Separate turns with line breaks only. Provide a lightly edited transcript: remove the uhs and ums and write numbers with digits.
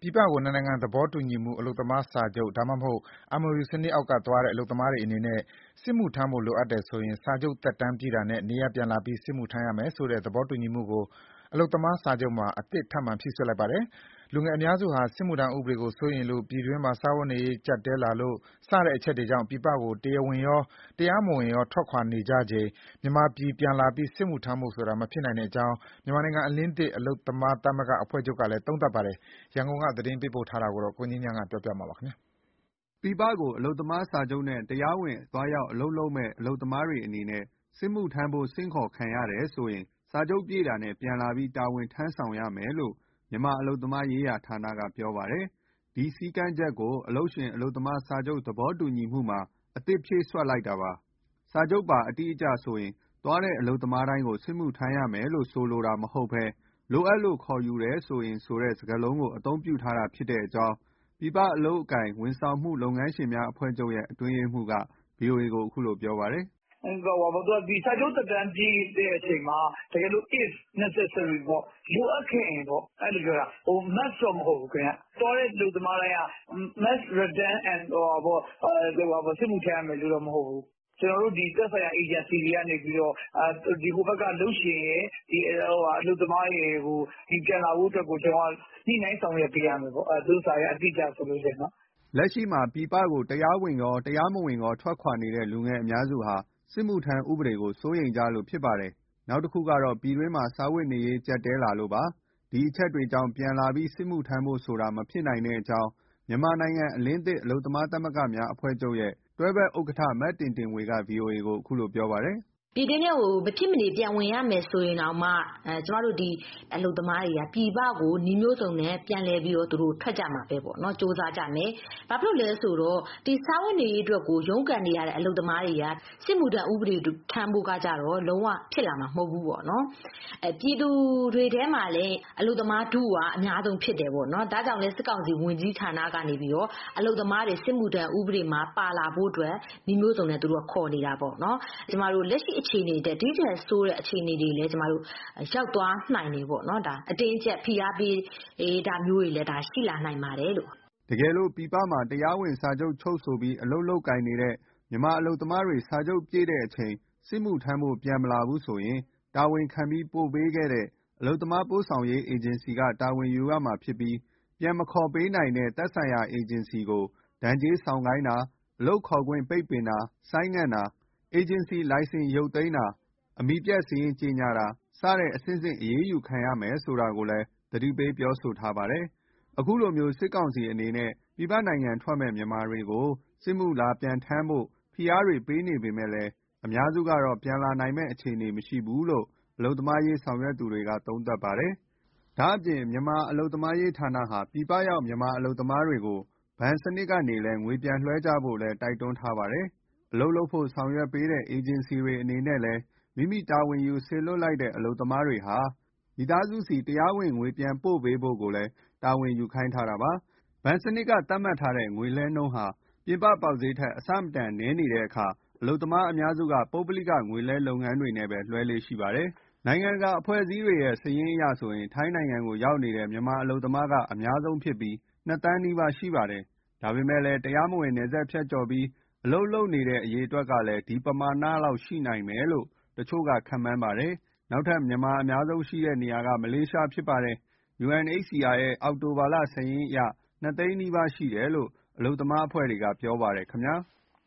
ပြည်ပကို နှစ်နိုင်ငံသဘောတူညီမှု အလုပ်သမားစာချုပ် ဒါမှမဟုတ် MoU စနစ်အောက်ကသွားတဲ့ အလုပ်သမားတွေအနေနဲ့ စစ်မှုထမ်းဖို့လိုအပ်တယ်ဆိုရင် စာချုပ်သက်တမ်းပြည့်တာနဲ့ နေရပ်ပြန်လာပြီး စစ်မှုထမ်းရမယ်ဆိုတဲ့ သဘောတူညီမှုကို အလုပ်သမားစာချုပ်မှာ အသစ်ထပ်မံဖြည့်စွက်လိုက်ပါတယ်။ လူငယ်အများစုဟာ စစ်မှုထမ်းဥပဒေကို စိုးရိမ်လို့ ပြည်တွင်းမှာ စားဝတ်နေရေး ကျပ်တည်းလာလို့ စတဲ့အချက်တွေကြောင့် ပြည်ပကို တရားဝင်ရော တရားမဝင်ရော ထွက်ခွာနေကြချိန် မြန်မာပြည်ပြန်လာပြီး စစ်မှုထမ်းဖို့ဆိုတာ မဖြစ်နိုင်တဲ့အကြောင်း မြန်မာနိုင်ငံအလင်းသစ် အလုပ်သမားသမဂ္ဂအဖွဲ့ချုပ်ကလည်း သုံးသပ်ပါတယ်။ ရန်ကုန်က သတင်းပေးပို့ထားတာကို ကိုငြိမ်းချမ်းပြောပြပါမယ်
။ ပြည်ပကို အလုပ်သမားစာချုပ်နဲ့ တရားဝင်သွားရောက် အလုပ်လုပ်မယ့် အလုပ်သမားတွေအနေနဲ့ စစ်မှုထမ်းဖို့ ဆင့်ခေါ်ခံရတယ်ဆိုရင် စာချုပ်ပြည့်တာနဲ့ ပြန်လာပြီး တာဝန်ထမ်းဆောင်ရမယ်လို့ မြန်မာအလုပ်သမားရေးဌာနက ပြောပါတယ်။ ဒီစည်းကမ်းချက်ကို အလုပ်ရှင် အလုပ်သမား စာချုပ်သဘောတူညီမှုမှာ အသစ်ဖြည့်စွက်လိုက်တာပါ။ စာချုပ်ပါ အတိအကျဆိုရင် သွားတဲ့အလုပ်သမားတိုင်းကို စစ်မှုထမ်းရမယ်လို့ ဆိုလိုတာမဟုတ်ဘဲ လိုအပ်လို့ ခေါ်ယူတယ်ဆိုရင်ဆိုတဲ့ စကားလုံးကို အသုံးပြုထားတာဖြစ်တဲ့အကြောင်း ပြည်ပအလုပ်အကိုင် ဝန်ဆောင်မှု လုပ်ငန်းရှင်များအဖွဲ့ချုပ်ရဲ့ အတွင်းရေးမှူးက ဗွီအိုအေကို အခုလိုပြောပါတယ်။
“ဒီစာချုပ်သက်တမ်းပြည့်တဲ့အချိန်မှာ တကယ်လို့ if necessary ပေါ့လိုအပ်ခဲ့ရင်ပေါ့ အဲလိုပြောတာ။ must တော့မဟုတ်ဘူးခင်ဗျ။ သွားတဲ့အလုပ်သမားတိုင်းက must return and စစ်မှုထမ်းရမယ်လို့တော့ မဟုတ်ဘူး။ ကျနော်တို့ သက်ဆိုင်ရာ အေဂျင်စီတွေကနေပြီးတော့ ဟိုဘက်က အလုပ်ရှင်ရယ်၊ အလုပ်သမားရယ်ကို ပြန်လာဖို့အတွက်ကို ညှိနှိုင်းဆောင်ရွက်ပေးရမယ်ပေါ့။ သူတို့စာရဲ့ အတိအကျဆိုရင်တော့။
” လက်ရှိမှာ ပြည်ပကို တရားဝင်ရော တရားမဝင်ရော ထွက်ခွာနေတဲ့ လူငယ်အများစုဟာ စစ်မှုထမ်းဥပဒေကို စိုးရိမ်ကြလို့ ဖြစ်ပါတယ်။ နောက်တခုကတော့ ပြည်တွင်းမှာ စားဝတ်နေရေး ကျပ်တည်းလာလို့ပါ။ ဒီအချက်တွေကြောင့် ပြန်လာပြီး စစ်မှုထမ်းဖို့ဆိုတာ မဖြစ်နိုင်တဲ့အကြောင်း မြန်မာနိုင်ငံအလင်းသစ် အလုပ်သမားသမဂ္ဂများအဖွဲ့ချုပ်ရဲ့ တွဲဖက်ဥက္ကဋ္ဌ မတင်တင်ဝေက ဗွီအိုအေကို အခုလိုပြောပါတယ်။
“ပြည်တွင်းထဲကို မဖြစ်မနေပြန်ဝင်ရမယ်ဆိုရင်တောင်မှ ကျမတို့အလုပ်သမားတွေက ပြည်ပကိုနည်းမျိုးစုံနဲ့ ပြန်လည်ပြီးတော့ ထွက်ကြမှာပဲပေါ့နော်။ ကြိုးစားကြမယ်။ ဘာဖြစ်လို့လဲဆိုတော့ စားဝတ်နေရေးအတွက်ကို ရုန်းကန်နေရတဲ့ အလုပ်သမားတွေက စစ်မှုထမ်းဥပဒေထမ်းဖို့ကကျတော့ လုံးဝဖြစ်လာမှာ မဟုတ်ဘူးပေါ့နော်။ ပြည်သူတွေထဲမှာလည်း အလုပ်သမားထုက အများဆုံးဖြစ်တယ်ပေါ့နော်။ ဒါကြောင့်လည်း စစ်ကောင်စီဝန်ကြီးဌာနကနေပြီးတော့ အလုပ်သမားတွေ စစ်မှုထမ်းဥပဒေမှာ ပါလာဖို့အတွက် နည်းမျိုးစုံနဲ့ခေါ်နေတာပေါ့နော်။ ကျမတို့လက်ရှိအခြေအနေထက် ဒီထက်ဆိုးတဲ့အခြေအနေတွေလည်း ရောက်သွားနိုင်တယ်ပေါ့နော်။ အတင်းအကျပ်ဖိအားပေးတာမျိုးတွေလည်း ရှိလာနိုင်ပါတယ်လို့။
” တကယ်လို့ ပြည်ပမှာ တရားဝင်စာချုပ်ချုပ်ဆိုပြီး အလုပ်လုပ်ကိုင်နေတဲ့ မြန်မာအလုပ်သမားတွေ စာချုပ်ပြည့်တဲ့အချိန် စစ်မှုထမ်းဖို့ ပြန်မလာဘူးဆိုရင် တာဝန်ခံပြီး ပို့ပေးခဲ့တဲ့ အလုပ်သမားပို့ဆောင်ရေး အေဂျင်စီက တာဝန်ယူရမှာဖြစ်ပြီး ပြန်မခေါ်ပေးနိုင်တဲ့ သက်ဆိုင်ရာအေဂျင်စီကို ဒဏ်ကြေးဆောင်ခိုင်းတာ၊ အလုပ်ခေါ်ခွင့် ပိတ်ပင်တာ၊ ဆိုင်းငံ့တာ၊ အေဂျင်စီလိုင်စင်ရုပ်သိမ်းတာ၊ အမည်ပျက်စာရင်းကြေညာတာ စတဲ့ အဆင့်ဆင့် အရေးယူခံရမယ်ဆိုတာကိုလည်း သတိပေးပြောဆိုထားပါတယ်။ အခုလိုမျိုး စစ်ကောင်စီအနေနဲ့ ပြည်ပနိုင်ငံထွက်မယ့် မြန်မာတွေကို စစ်မှုလာပြန်ထမ်းဖို့ ဖိအားတွေပေးနေပေမဲ့ အများစုကတော့ ပြန်လာနိုင်မယ့် အခြေအနေမရှိဘူးလို့ အလုပ်သမားရေး ဆောင်ရွက်သူတွေက သုံးသပ်ပါတယ်။ ဒါ့အပြင် မြန်မာအလုပ်သမားရေးဌာနဟာ ပြည်ပရောက် မြန်မာအလုပ်သမားတွေကို ဘဏ်စနစ်ကနေလည်း ငွေပြန်လွှဲကြဖို့လည်း တိုက်တွန်းထားပါတယ်။ အလုပ်လုပ်ဖို့ ဆောင်ရွက်ပေးတဲ့ အေဂျင်စီတွေအနေနဲ့လည်း မိမိတာဝန်ယူ စေလွှတ်လိုက်တဲ့ အလုပ်သမားတွေဟာ မိသားစုဆီ တရားဝင်ငွေပြန်ပို့ပေးဖို့ကိုလည်း တာဝန်ယူခိုင်းထားတာပါ။ ဘဏ်စနစ်က သတ်မှတ်ထားတဲ့ ငွေလွှဲနှုန်းဟာ ပြင်ပပေါက်ဈေးထက် အဆမတန်နည်းနေတဲ့အခါ အလုပ်သမားအများစုက ပုဂ္ဂလိက ငွေလွှဲလုပ်ငန်းတွေနဲ့ပဲ လွှဲလေ့ရှိပါတယ်။ နိုင်ငံတကာအဖွဲ့အစည်းတွေရဲ့ စာရင်းအရဆိုရင် ထိုင်းနိုင်ငံကို ရောက်နေတဲ့ မြန်မာအလုပ်သမားက အများဆုံးဖြစ်ပြီး ၂ သန်းနီးပါးရှိပါတယ်။ ဒါပေမဲ့လည်း တရားမဝင် နယ်စပ်ဖြတ်ကျော်ပြီး အလုပ်လုပ်နေတဲ့ အရေအတွက်ကလည်း ဒီပမာဏလောက်ရှိနိုင်မယ်လို့ တချို့က ခန့်မှန်းပါတယ်။ နောက်ထပ် မြန်မာအများဆုံးရှိတဲ့နေရာက မလေးရှားဖြစ်ပါတယ်။ UNHCR ရဲ့ အောက်တိုဘာလစာရင်းအရ ၂ သိန်းနီးပါးရှိတယ်လို့ အလုပ်သမားအဖွဲ့တွေက ပြောပါတယ်ခင်ဗျာ။